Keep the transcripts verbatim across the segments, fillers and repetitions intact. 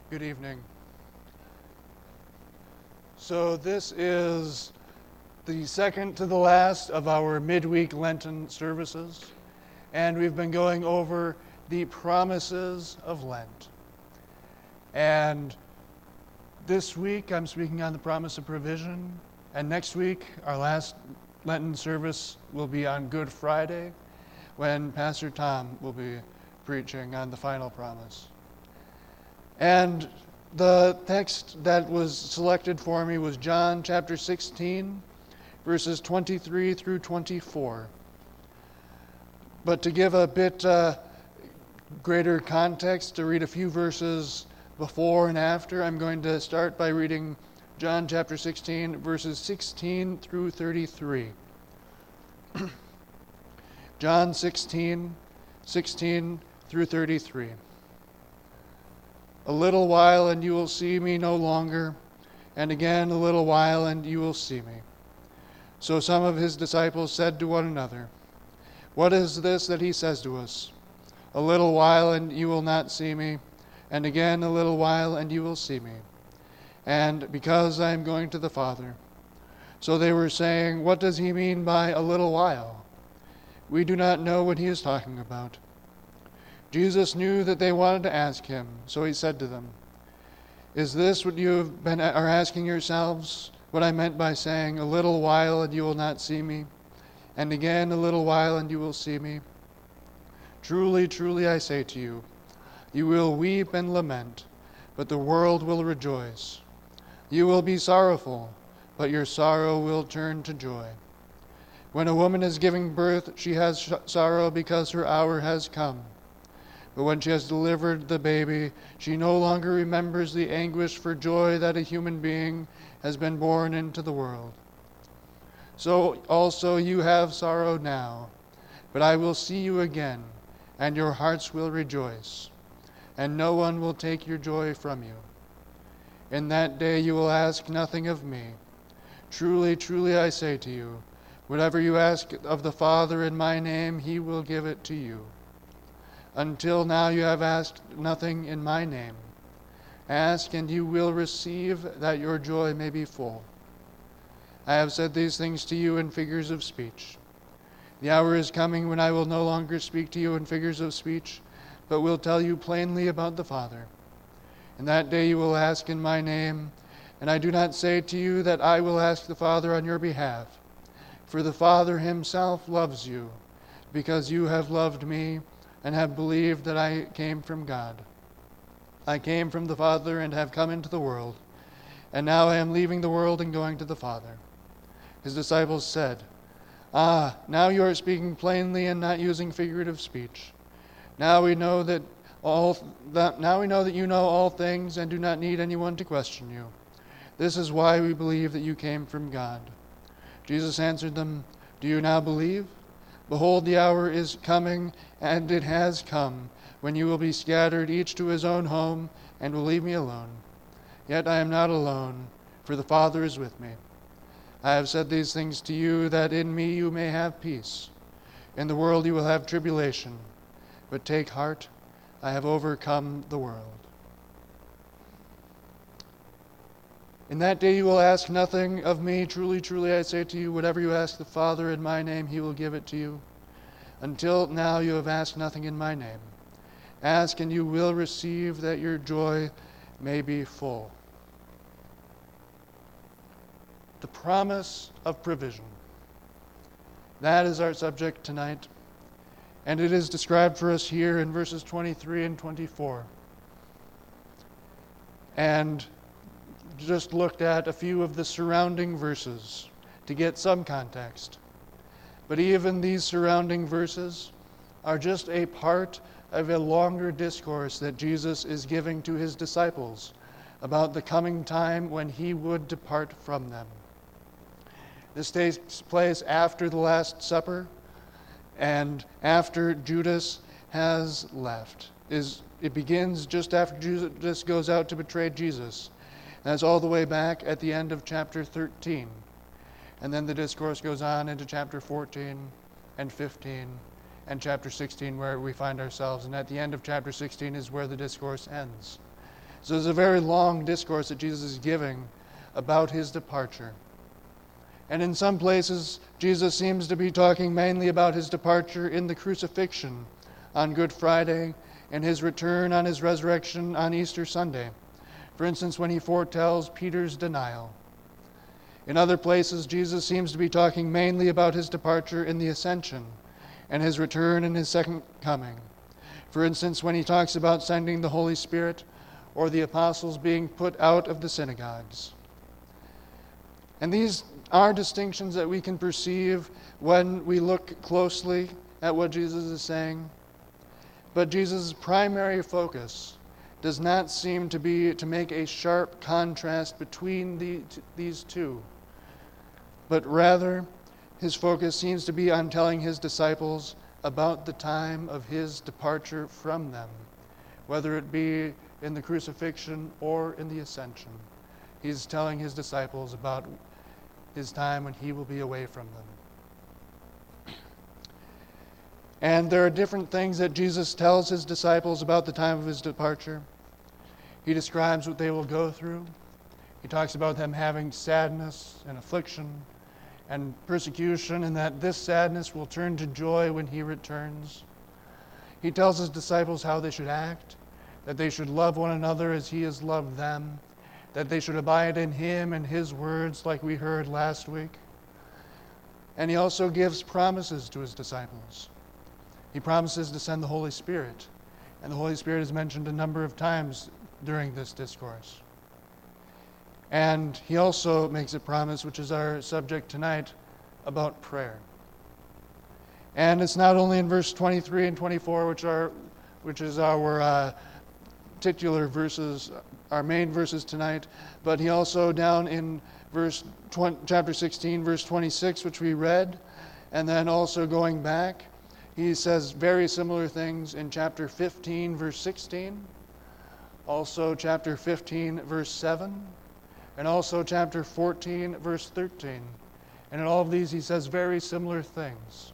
Good evening. So this is the second to the last of our midweek Lenten services, and we've been going over the promises of Lent. And this week I'm speaking on the promise of provision, and next week our last Lenten service will be on Good Friday, when Pastor Tom will be preaching on the final promise. And the text that was selected for me was John chapter sixteen, verses twenty-three through twenty-four. But to give a bit uh, greater context, to read a few verses before and after, I'm going to start by reading John chapter sixteen, verses sixteen through thirty-three. John sixteen, sixteen through thirty-three. A little while and you will see me no longer, and again a little while and you will see me. So some of his disciples said to one another, "What is this that he says to us? A little while and you will not see me, and again a little while and you will see me. And because I am going to the Father." So they were saying, "What does he mean by a little while? We do not know what he is talking about." Jesus knew that they wanted to ask him, so he said to them, "Is this what you have been are asking yourselves? What I meant by saying, 'A little while and you will not see me, and again a little while and you will see me'? Truly, truly I say to you, you will weep and lament, but the world will rejoice. You will be sorrowful, but your sorrow will turn to joy. When a woman is giving birth, she has sh- sorrow because her hour has come. But when she has delivered the baby, she no longer remembers the anguish for joy that a human being has been born into the world. So also you have sorrow now, but I will see you again, and your hearts will rejoice, and no one will take your joy from you. In that day you will ask nothing of me. Truly, truly I say to you, whatever you ask of the Father in my name, he will give it to you. Until now you have asked nothing in my name. Ask and you will receive, that your joy may be full. I have said these things to you in figures of speech. The hour is coming when I will no longer speak to you in figures of speech, but will tell you plainly about the Father. In that day you will ask in my name, and I do not say to you that I will ask the Father on your behalf, for the Father himself loves you, because you have loved me and have believed that I came from God. I came from the Father and have come into the world, and now I am leaving the world and going to the Father." His disciples said, "Ah, now you are speaking plainly and not using figurative speech. Now we know that all that now we know that you know all things and do not need anyone to question you. This is why we believe that you came from God." Jesus answered them, "Do you now believe? Behold, the hour is coming, and it has come, when you will be scattered each to his own home, and will leave me alone. Yet I am not alone, for the Father is with me. I have said these things to you, that in me you may have peace. In the world you will have tribulation, but take heart, I have overcome the world." In that day you will ask nothing of me. Truly, truly I say to you, whatever you ask the Father in my name, he will give it to you. Until now you have asked nothing in my name. Ask and you will receive, that your joy may be full. The promise of provision. That is our subject tonight, and it is described for us here in verses twenty-three and twenty-four. And just looked at a few of the surrounding verses to get some context. But even these surrounding verses are just a part of a longer discourse that Jesus is giving to his disciples about the coming time when he would depart from them. This takes place after the Last Supper and after Judas has left. Is It begins just after Judas goes out to betray Jesus. That's all the way back at the end of chapter thirteen. And then the discourse goes on into chapter fourteen and fifteen and chapter sixteen, where we find ourselves. And at the end of chapter sixteen is where the discourse ends. So it's a very long discourse that Jesus is giving about his departure. And in some places, Jesus seems to be talking mainly about his departure in the crucifixion on Good Friday and his return on his resurrection on Easter Sunday. For instance, when he foretells Peter's denial. In other places, Jesus seems to be talking mainly about his departure in the ascension and his return in his second coming. For instance, when he talks about sending the Holy Spirit or the apostles being put out of the synagogues. And these are distinctions that we can perceive when we look closely at what Jesus is saying. But Jesus' primary focus does not seem to be to make a sharp contrast between the, these two, but rather his focus seems to be on telling his disciples about the time of his departure from them, whether it be in the crucifixion or in the ascension. He's telling his disciples about his time when he will be away from them. And there are different things that Jesus tells his disciples about the time of his departure. He describes what they will go through. He talks about them having sadness and affliction and persecution, and that this sadness will turn to joy when he returns. He tells his disciples how they should act, that they should love one another as he has loved them, that they should abide in him and his words like we heard last week. And he also gives promises to his disciples. He promises to send the Holy Spirit, and the Holy Spirit is mentioned a number of times during this discourse. And he also makes a promise, which is our subject tonight, about prayer. And it's not only in verse twenty-three and twenty-four, which are, which is our uh, titular verses, our main verses tonight, but he also down in verse twenty, chapter sixteen, verse twenty-six, which we read, and then also going back, he says very similar things in chapter fifteen, verse sixteen, also chapter fifteen, verse seven, and also chapter fourteen, verse thirteen. And in all of these, he says very similar things.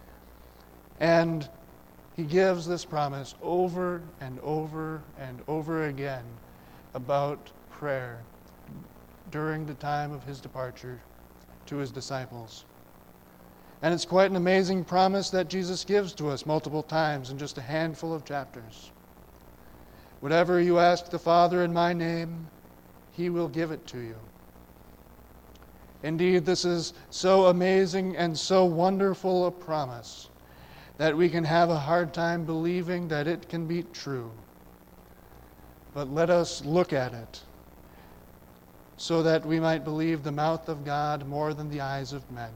And he gives this promise over and over and over again about prayer during the time of his departure to his disciples. And it's quite an amazing promise that Jesus gives to us multiple times in just a handful of chapters. Whatever you ask the Father in my name, he will give it to you. Indeed, this is so amazing and so wonderful a promise that we can have a hard time believing that it can be true. But let us look at it so that we might believe the mouth of God more than the eyes of men.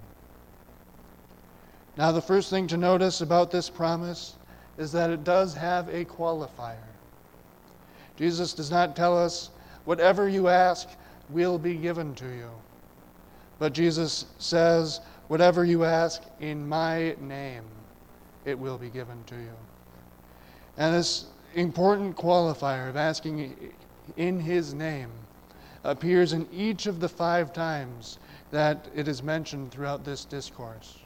Now, the first thing to notice about this promise is that it does have a qualifier. Jesus does not tell us, whatever you ask will be given to you. But Jesus says, whatever you ask in my name, it will be given to you. And this important qualifier of asking in his name appears in each of the five times that it is mentioned throughout this discourse.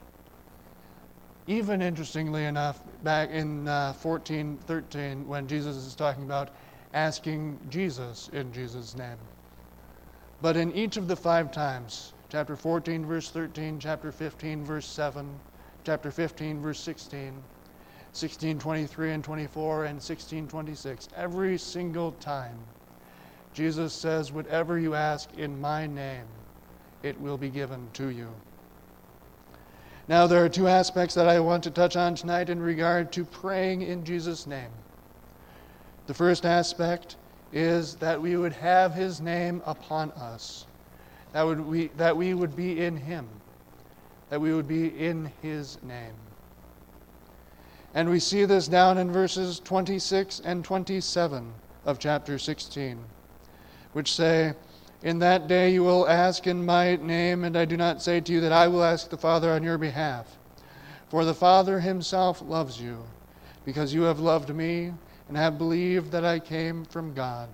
Even interestingly enough, back in uh, fourteen thirteen, when Jesus is talking about asking Jesus in Jesus' name. But in each of the five times, chapter fourteen, verse thirteen, chapter fifteen, verse seven, chapter fifteen, verse sixteen, sixteen twenty-three and twenty-four, and sixteen twenty-six, every single time, Jesus says, whatever you ask in my name, it will be given to you. Now, there are two aspects that I want to touch on tonight in regard to praying in Jesus' name. The first aspect is that we would have his name upon us, that, would we, that we would be in him, that we would be in his name. And we see this down in verses twenty-six and twenty-seven of chapter sixteen, which say, in that day you will ask in my name, and I do not say to you that I will ask the Father on your behalf. For the Father himself loves you, because you have loved me and have believed that I came from God.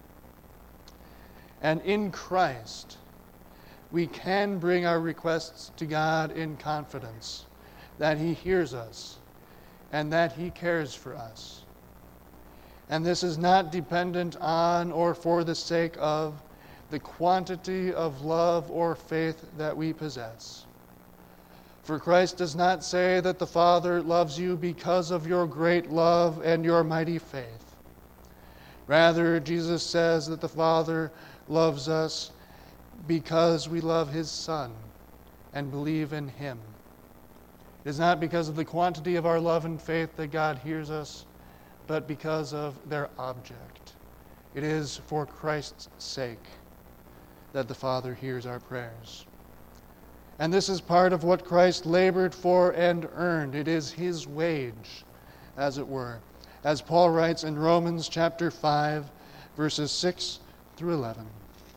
And in Christ, we can bring our requests to God in confidence that he hears us and that he cares for us. And this is not dependent on or for the sake of the quantity of love or faith that we possess. For Christ does not say that the Father loves you because of your great love and your mighty faith. Rather, Jesus says that the Father loves us because we love his Son and believe in him. It is not because of the quantity of our love and faith that God hears us, but because of their object. It is for Christ's sake that the Father hears our prayers. And this is part of what Christ labored for and earned. It is his wage, as it were. As Paul writes in Romans chapter five, verses six through eleven.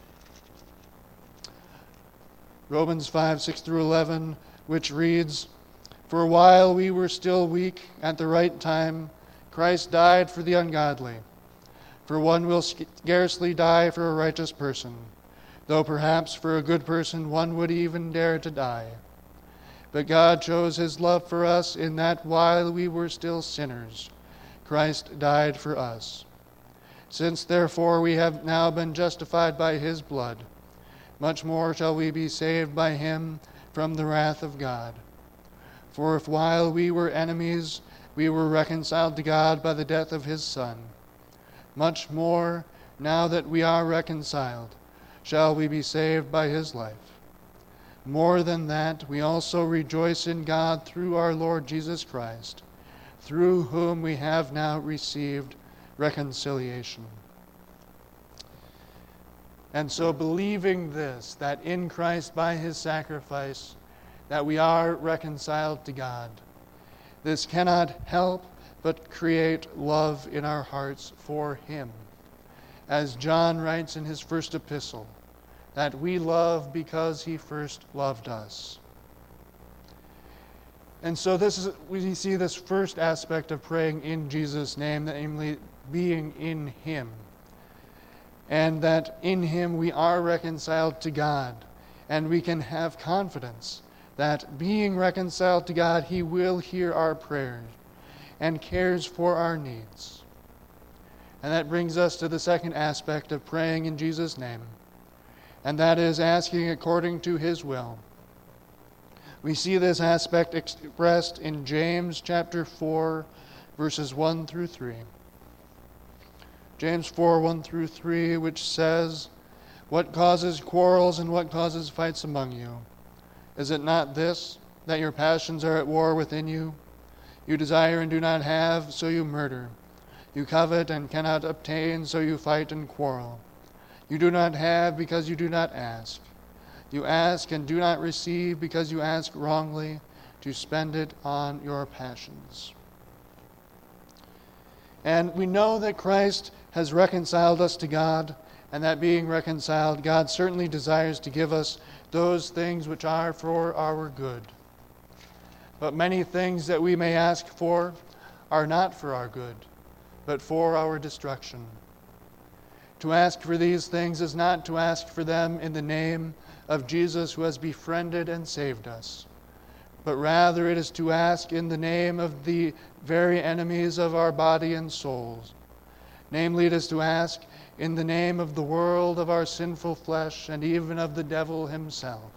Romans five, six through eleven, which reads, "For while we were still weak, at the right time, Christ died for the ungodly. For one will scarcely die for a righteous person, though perhaps for a good person one would even dare to die. But God shows his love for us in that while we were still sinners, Christ died for us. Since therefore we have now been justified by his blood, much more shall we be saved by him from the wrath of God. For if while we were enemies, we were reconciled to God by the death of his Son, much more, now that we are reconciled, shall we be saved by his life. More than that, we also rejoice in God through our Lord Jesus Christ, through whom we have now received reconciliation." And so believing this, that in Christ by his sacrifice, that we are reconciled to God, this cannot help but create love in our hearts for him. As John writes in his first epistle, that we love because he first loved us. And so this is, we see this first aspect of praying in Jesus' name, namely being in him. And that in him we are reconciled to God. And we can have confidence that being reconciled to God, he will hear our prayers and cares for our needs. And that brings us to the second aspect of praying in Jesus' name, and that is asking according to his will. We see this aspect expressed in James chapter four, verses one through three. James four, one through three, which says, "What causes quarrels and what causes fights among you? Is it not this, that your passions are at war within you? You desire and do not have, so you murder. You covet and cannot obtain, so you fight and quarrel. You do not have because you do not ask. You ask and do not receive because you ask wrongly, to spend it on your passions." And we know that Christ has reconciled us to God, and that being reconciled, God certainly desires to give us those things which are for our good. But many things that we may ask for are not for our good, but for our destruction. To ask for these things is not to ask for them in the name of Jesus who has befriended and saved us, but rather it is to ask in the name of the very enemies of our body and souls. Namely, it is to ask in the name of the world, of our sinful flesh, and even of the devil himself.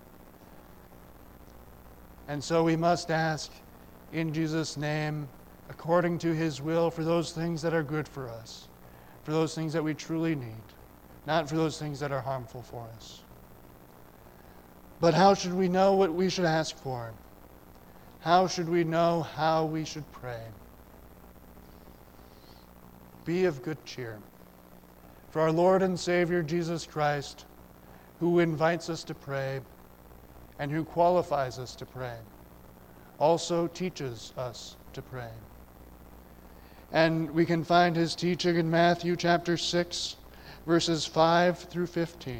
And so we must ask in Jesus' name, according to his will, for those things that are good for us, for those things that we truly need, not for those things that are harmful for us. But how should we know what we should ask for? How should we know how we should pray? Be of good cheer. For our Lord and Savior Jesus Christ, who invites us to pray and who qualifies us to pray, also teaches us to pray. And we can find his teaching in Matthew chapter six, verses five through fifteen.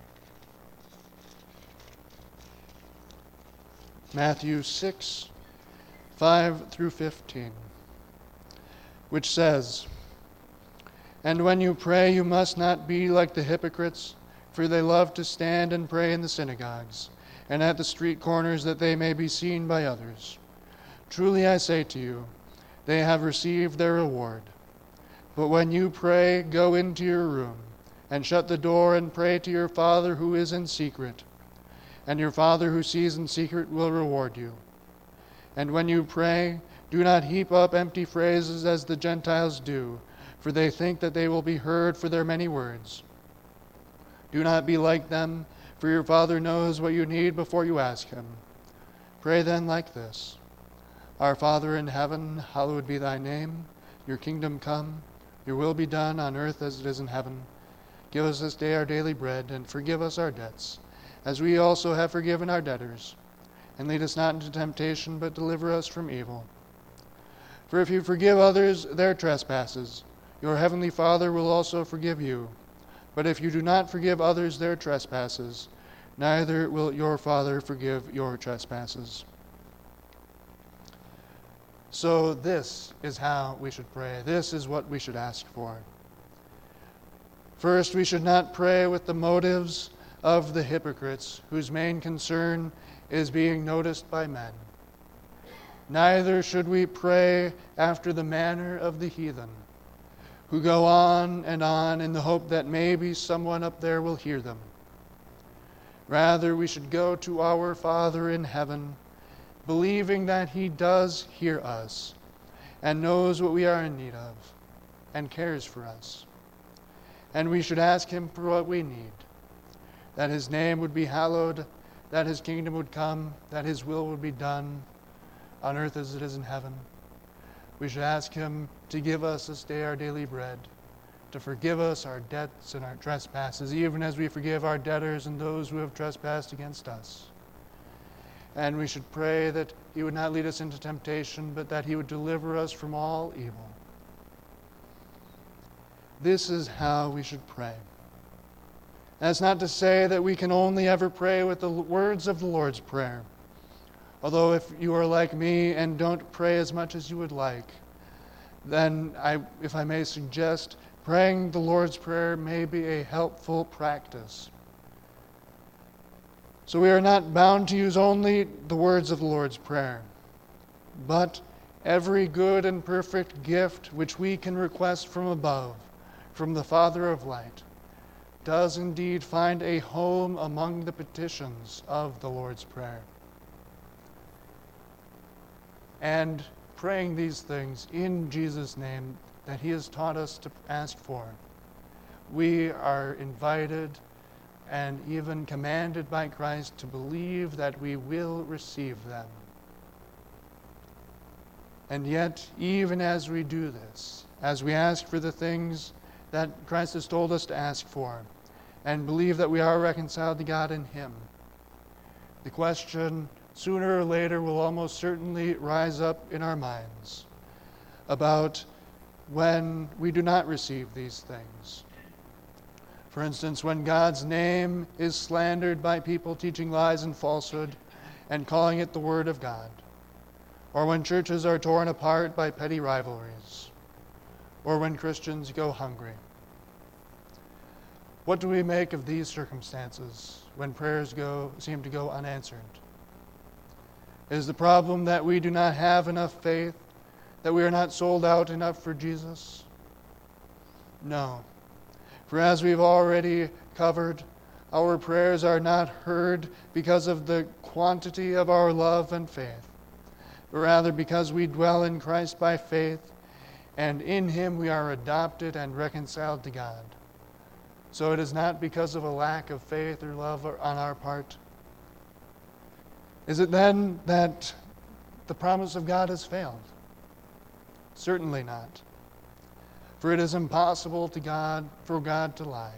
Matthew six, five through fifteen, which says, "And when you pray, you must not be like the hypocrites, for they love to stand and pray in the synagogues and at the street corners, that they may be seen by others. Truly I say to you, they have received their reward. But when you pray, go into your room, and shut the door, and pray to your Father who is in secret. And your Father who sees in secret will reward you. And when you pray, do not heap up empty phrases as the Gentiles do, for they think that they will be heard for their many words. Do not be like them, for your Father knows what you need before you ask him. Pray then like this: Our Father in heaven, hallowed be thy name. Your kingdom come, your will be done on earth as it is in heaven. Give us this day our daily bread, and forgive us our debts, as we also have forgiven our debtors. And lead us not into temptation, but deliver us from evil. For if you forgive others their trespasses, your heavenly Father will also forgive you. But if you do not forgive others their trespasses, neither will your Father forgive your trespasses. So this is how we should pray. This is what we should ask for. First, we should not pray with the motives of the hypocrites, whose main concern is being noticed by men. Neither should we pray after the manner of the heathen, who go on and on in the hope that maybe someone up there will hear them. Rather, we should go to our Father in heaven, believing that he does hear us and knows what we are in need of and cares for us. And we should ask him for what we need, that his name would be hallowed, that his kingdom would come, that his will would be done on earth as it is in heaven. We should ask him to give us this day our daily bread, to forgive us our debts and our trespasses, even as we forgive our debtors and those who have trespassed against us. And we should pray that he would not lead us into temptation, but that he would deliver us from all evil. This is how we should pray. That's not to say that we can only ever pray with the words of the Lord's Prayer. Although if you are like me and don't pray as much as you would like, then I, if I may suggest, praying the Lord's Prayer may be a helpful practice. So we are not bound to use only the words of the Lord's Prayer, but every good and perfect gift which we can request from above, from the Father of light, does indeed find a home among the petitions of the Lord's Prayer. And praying these things in Jesus' name that he has taught us to ask for, we are invited and even commanded by Christ to believe that we will receive them. And yet, even as we do this, as we ask for the things that Christ has told us to ask for, and believe that we are reconciled to God in him, the question sooner or later will almost certainly rise up in our minds about when we do not receive these things. For instance, when God's name is slandered by people teaching lies and falsehood and calling it the Word of God, or when churches are torn apart by petty rivalries, or when Christians go hungry. What do we make of these circumstances when prayers go seem to go unanswered? Is the problem that we do not have enough faith, that we are not sold out enough for Jesus? No. For as we've already covered, our prayers are not heard because of the quantity of our love and faith, but rather because we dwell in Christ by faith, and in him we are adopted and reconciled to God. So it is not because of a lack of faith or love on our part. Is it then that the promise of God has failed? Certainly not. For it is impossible to God for God to lie.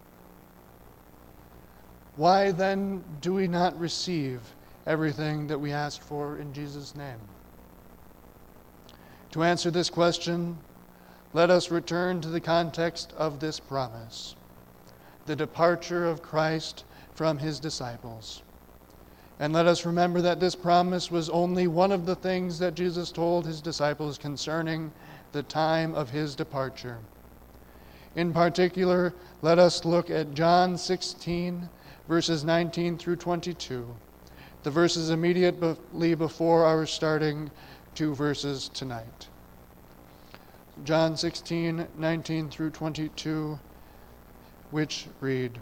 Why then do we not receive everything that we ask for in Jesus' name? To answer this question, let us return to the context of this promise, the departure of Christ from his disciples. And let us remember that this promise was only one of the things that Jesus told his disciples concerning the time of his departure. In particular, let us look at John sixteen, verses nineteen through twenty-two, the verses immediately before our starting two verses tonight. John sixteen, nineteen through twenty-two, which read,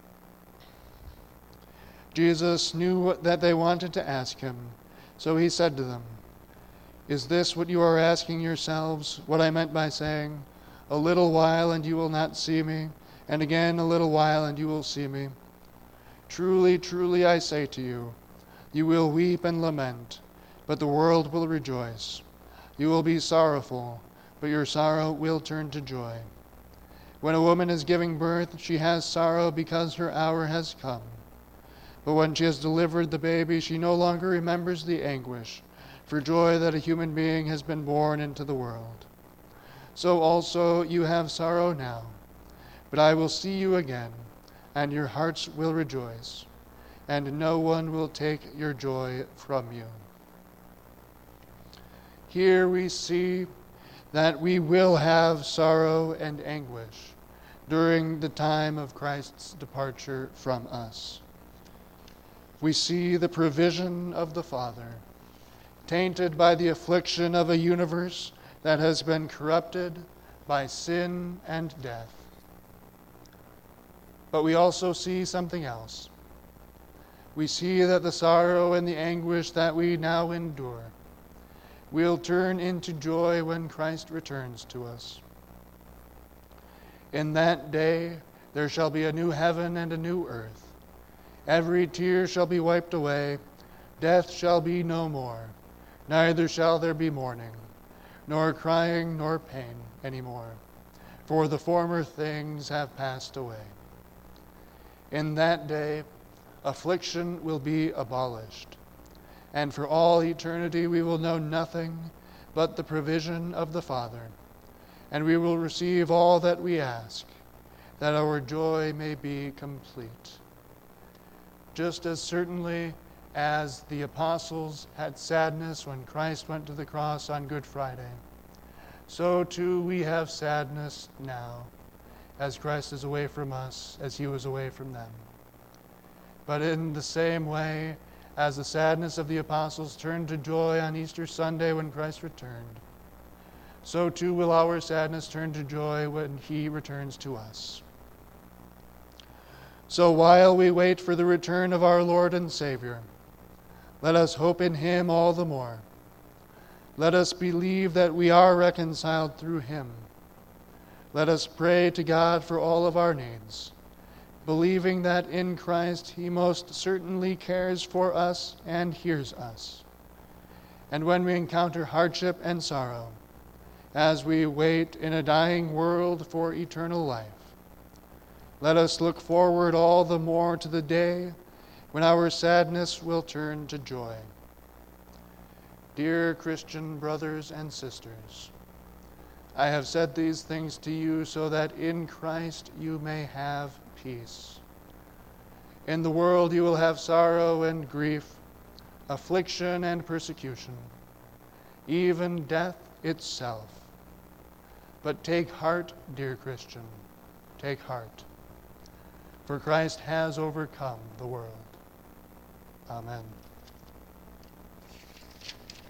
Jesus knew that they wanted to ask him, so he said to them, "Is this what you are asking yourselves, what I meant by saying, 'A little while and you will not see me, and again a little while and you will see me'? Truly, truly I say to you, you will weep and lament, but the world will rejoice. You will be sorrowful, but your sorrow will turn to joy. When a woman is giving birth, she has sorrow because her hour has come. But when she has delivered the baby, she no longer remembers the anguish for joy that a human being has been born into the world. So also you have sorrow now, but I will see you again, and your hearts will rejoice, and no one will take your joy from you." Here we see that we will have sorrow and anguish during the time of Christ's departure from us. We see the provision of the Father, tainted by the affliction of a universe that has been corrupted by sin and death. But we also see something else. We see that the sorrow and the anguish that we now endure will turn into joy when Christ returns to us. In that day there shall be a new heaven and a new earth. Every tear shall be wiped away. Death shall be no more. Neither shall there be mourning, nor crying, nor pain any more, for the former things have passed away. In that day affliction will be abolished, and for all eternity we will know nothing but the provision of the Father, and we will receive all that we ask, that our joy may be complete. Just as certainly as the apostles had sadness when Christ went to the cross on Good Friday, so too we have sadness now, as Christ is away from us, as he was away from them. But in the same way as the sadness of the apostles turned to joy on Easter Sunday when Christ returned, so too will our sadness turn to joy when he returns to us. So while we wait for the return of our Lord and Savior, let us hope in him all the more. Let us believe that we are reconciled through him. Let us pray to God for all of our needs, believing that in Christ he most certainly cares for us and hears us. And when we encounter hardship and sorrow, as we wait in a dying world for eternal life, let us look forward all the more to the day when our sadness will turn to joy. Dear Christian brothers and sisters, I have said these things to you so that in Christ you may have peace. In the world you will have sorrow and grief, affliction and persecution, even death itself. But take heart, dear Christian, take heart, for Christ has overcome the world. Amen.